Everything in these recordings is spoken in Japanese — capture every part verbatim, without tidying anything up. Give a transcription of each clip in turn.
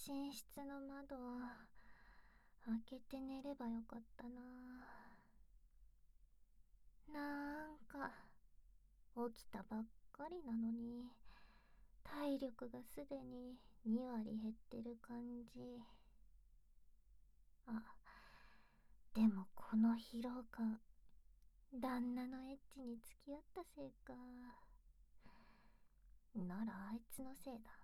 寝室の窓開けて寝ればよかったな。なんか起きたばっかりなのに体力がすでにに割減ってる感じ。あ、でもこの疲労感、旦那のエッチに付き合ったせいか。ならあいつのせいだ。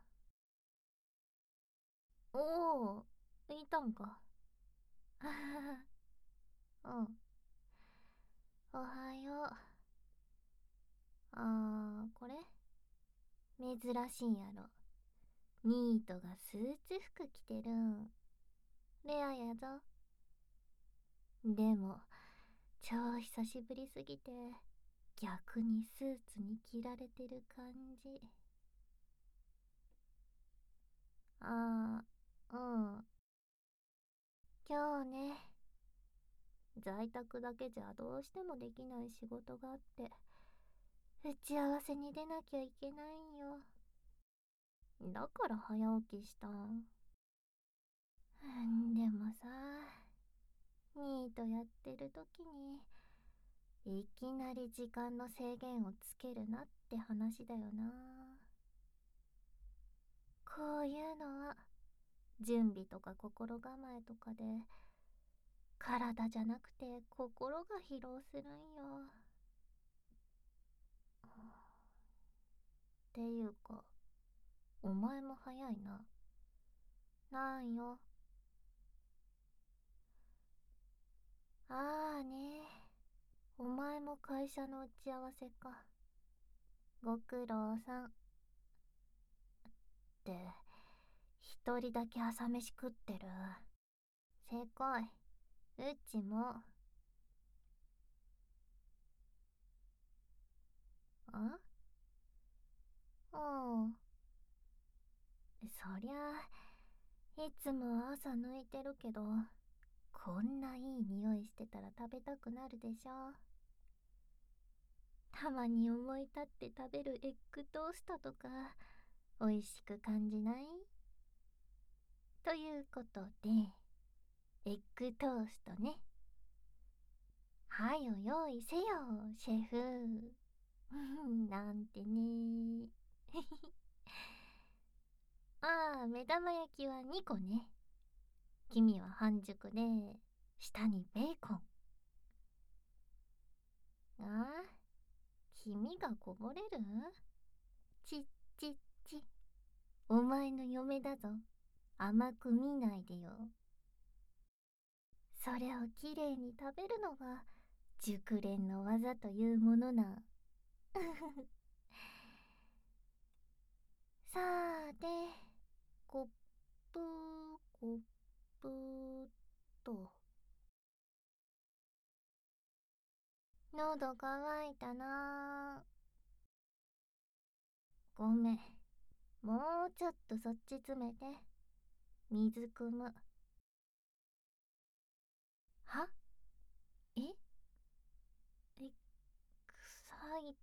おお、いたんか。あはは。うん。おはよう。あー、これ珍しいんやろ。ニートがスーツ服着てるん。レアやぞ。でも、超久しぶりすぎて、逆にスーツに着られてる感じ。ああ、うん。今日ね、在宅だけじゃどうしてもできない仕事があって、打ち合わせに出なきゃいけないんよ。だから早起きしたん。んでもさ、ニートやってる時に、いきなり時間の制限をつけるなって話だよな。こういうのは、準備とか心構えとかで、体じゃなくて心が疲労するんよ。っていうか、お前も早いな。なんよ。ああね。お前も会社の打ち合わせか。ご苦労さん。って、一人だけ朝飯食ってる。せこい。うちも。あおう。そりゃあ、いつも朝抜いてるけど、こんないい匂いしてたら食べたくなるでしょ。たまに思い立って食べるエッグトーストとか、美味しく感じない？ということで、エッグトーストね。はよ用意せよ、シェフ。なんてね。ああ、目玉焼きはにこね。黄身は半熟で、下にベーコン。ああ、黄身がこぼれる？ちっちっち。お前の嫁だぞ。甘く見ないでよ。それをきれいに食べるのが熟練の技というものな。さーて、コップコップと。喉乾いたな。ごめん。もうちょっとそっち詰めて。水汲む。は？ええ、臭いって、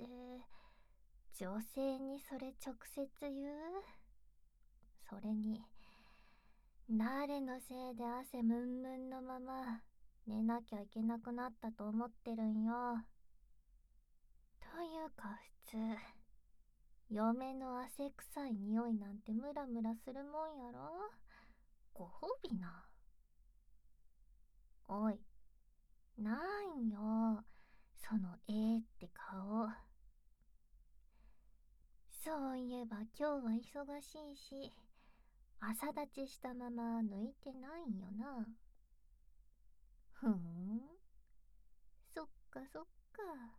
女性にそれ直接言う？それに、誰のせいで汗ムンムンのまま寝なきゃいけなくなったと思ってるんよ。というか普通、嫁の汗臭い匂いなんてムラムラするもんやろ。ご褒美な。おい、なんよ、そのえーって顔。そういえば今日は忙しいし、朝立ちしたまま抜いてないんよな。ふーん、そっかそっか。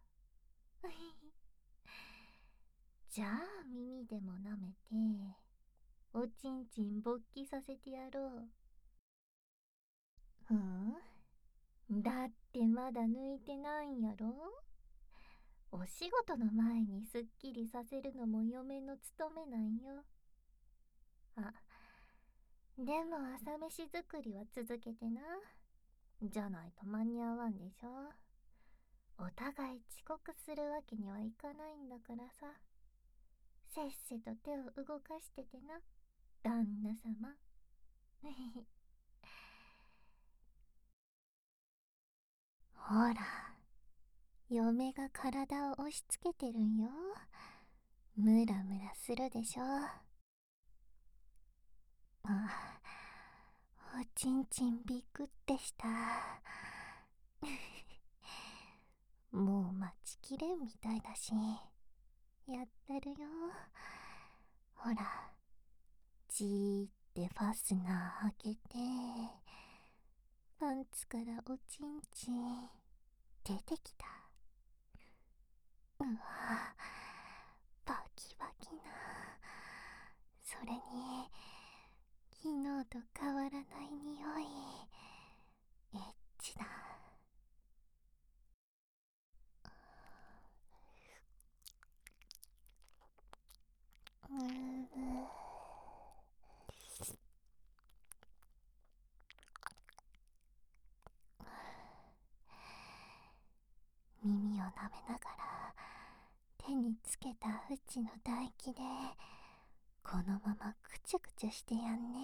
じゃあ耳でも舐めて、おちんちん勃起させてやろう。ふん？だってまだ抜いてないんやろ？お仕事の前にすっきりさせるのも嫁の務めなんよ。あ、でも朝飯作りは続けてな。じゃないと間に合わんでしょ。お互い遅刻するわけにはいかないんだからさ。せっせと手を動かしててな。 旦那様。ほら、嫁が体を押し付けてるんよ。ムラムラするでしょ。あ、おちんちんビクってした。もう待ちきれんみたいだし、やってるよ。ほら、じーってファスナー開けて、パンツからおちんちん出てきた。うわ、バキバキな。それに昨日と変わらない匂い。エッチだ。うーん、耳を舐めながら手につけたうちの唾液でこのままくちゅくちゅしてやんね。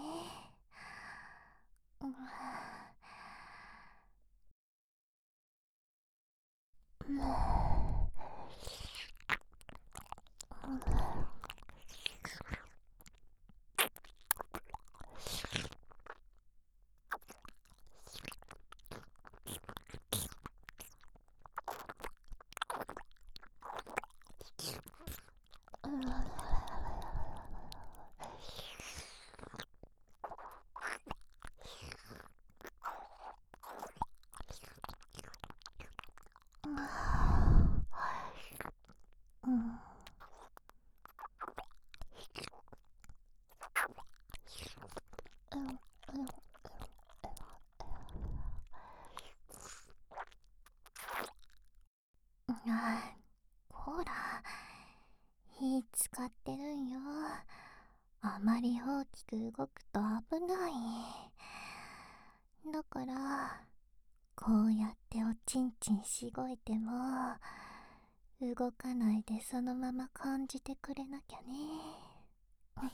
うわ、うんうん、あ、ほら、火使ってるんよ。あまり大きく動くと危ない。だからこうやっておちんちんしごいても動かないでそのまま感じてくれなきゃね。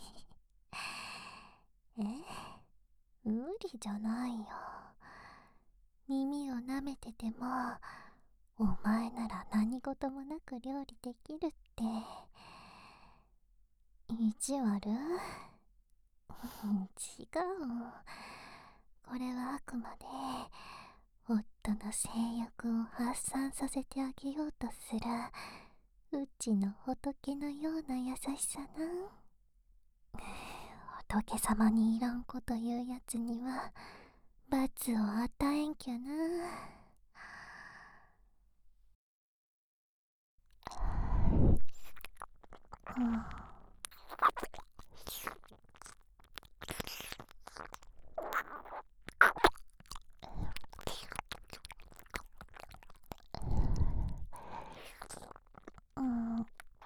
え、無理じゃないよ。耳を舐めててもお前なら何事もなく料理できるって。意地悪？違う。これはあくまで夫の性欲を発散させてあげようとするうちの仏のような優しさな。仏様にいらんこと言うやつには罰を与えんきゃな。うん、うん、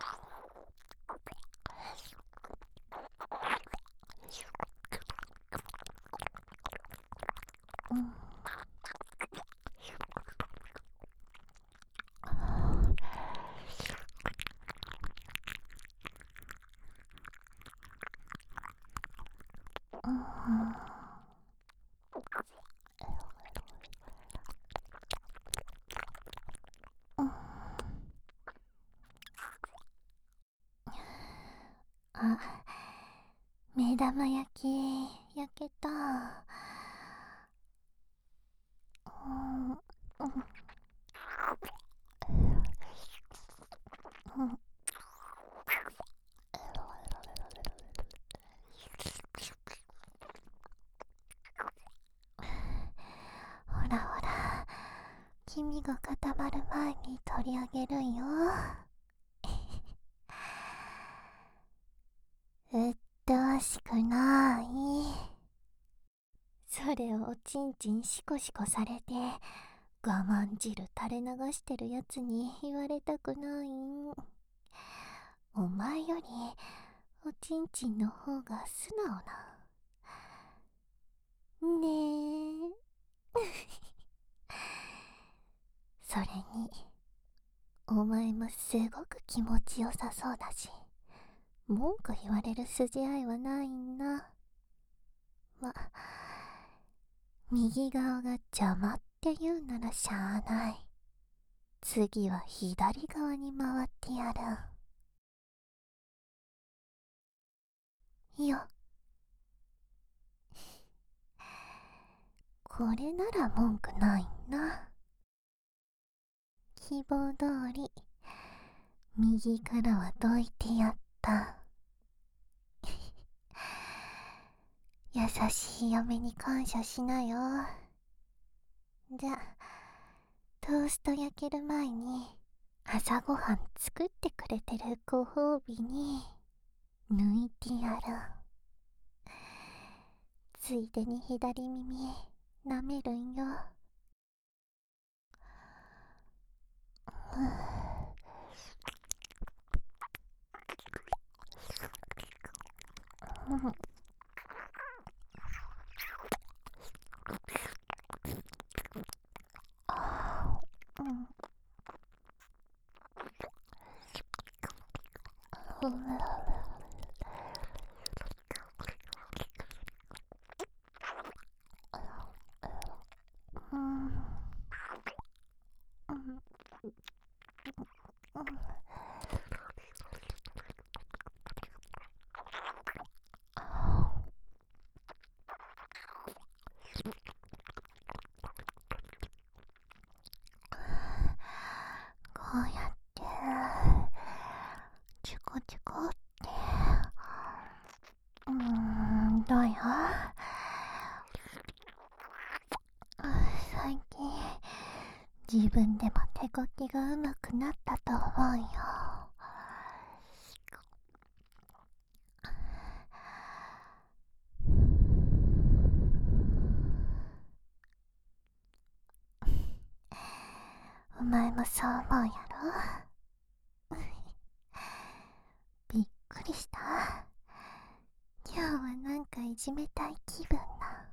うん、うん、うん。あ、目玉焼き焼けた。うん、うん、うん。ほらほら、君が固まる前に取り上げるんよ。うっとうしくない。それをおちんちんシコシコされて我慢汁垂れ流してるやつに言われたくないん。お前よりおちんちんの方が素直な。ねえ。それにお前もすごく気持ちよさそうだし、 文句言われる筋合いはないんな。ま、右側が邪魔って言うならしゃあない。次は左側に回ってやる。よ。これなら文句ないな。希望通り、右からはどいてやった。優しい嫁に感謝しなよ。じゃ、トースト焼ける前に朝ごはん作ってくれてるご褒美に抜いてやる。ついでに左耳舐めるんよ。うん。こうやってチュコチュコって、うーん、どうよ。最近自分でも手こきがうまくなったと思うよ。お前もそう思うやろ。びっくりした。今日はなんかいじめたい気分な。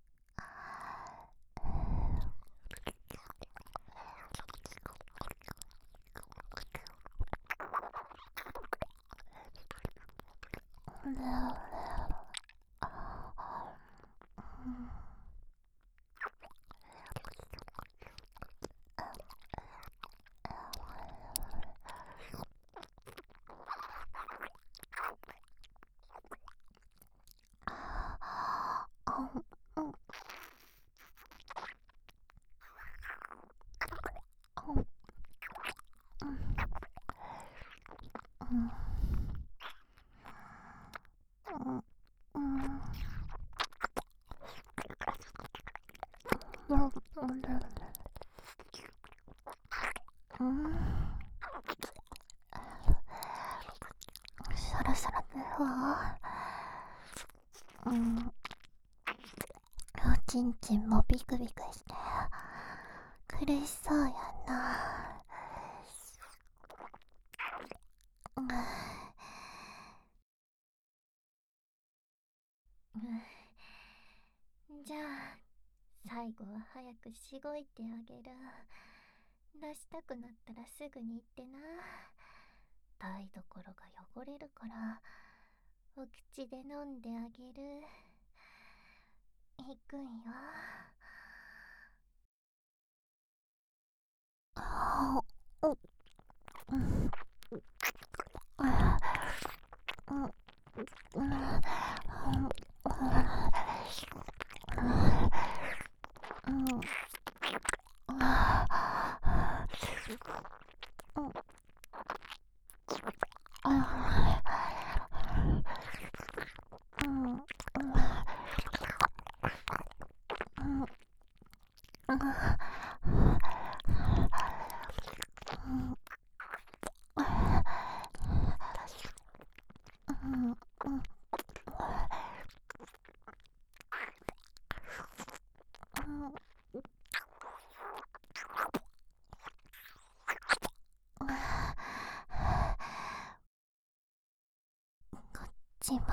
そろそろ寝よう。うん。おちんちんもビクビクして苦しそうやな。じゃあ最後は早くしごいてあげる。出したくなったらすぐに言ってな。台所が汚れるからお口で飲んであげる。いくんよ。あううんあうんうんうんちも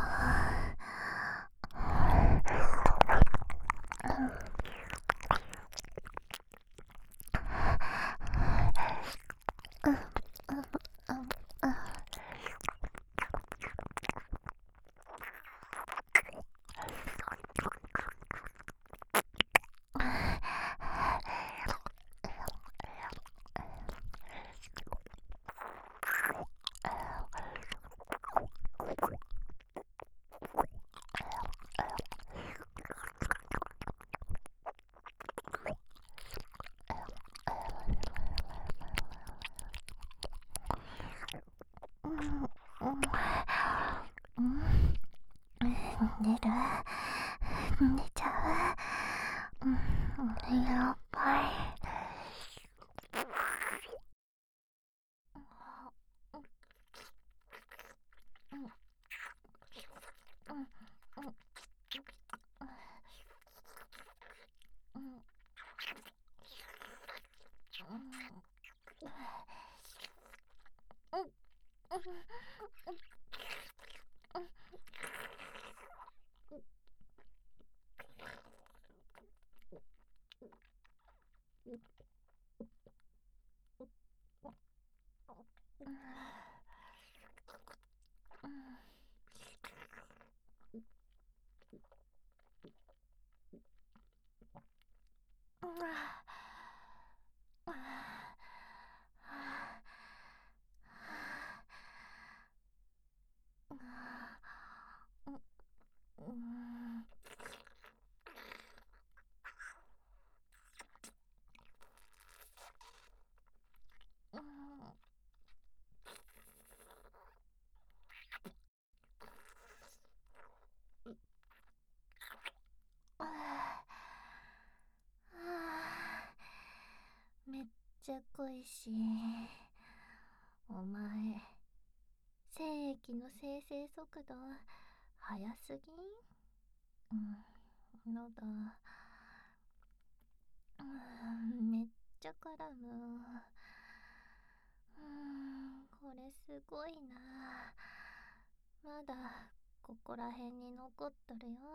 寝ちゃう。うん、やっぱり。めっちゃ恋しい。お前、精液の生成速度速すぎん？うん、のだ。うん、めっちゃ絡む。うん、これすごいな。まだここら辺に残っとるよ。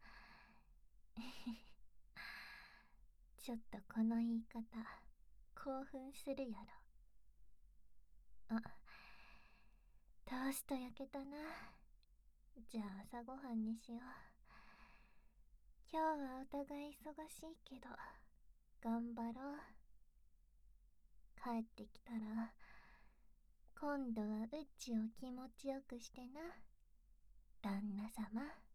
ちょっとこの言い方興奮するやろ。あ、トースト焼けたな。じゃあ朝ごはんにしよう。今日はお互い忙しいけど頑張ろう。帰ってきたら今度はうちを気持ちよくしてな、旦那様。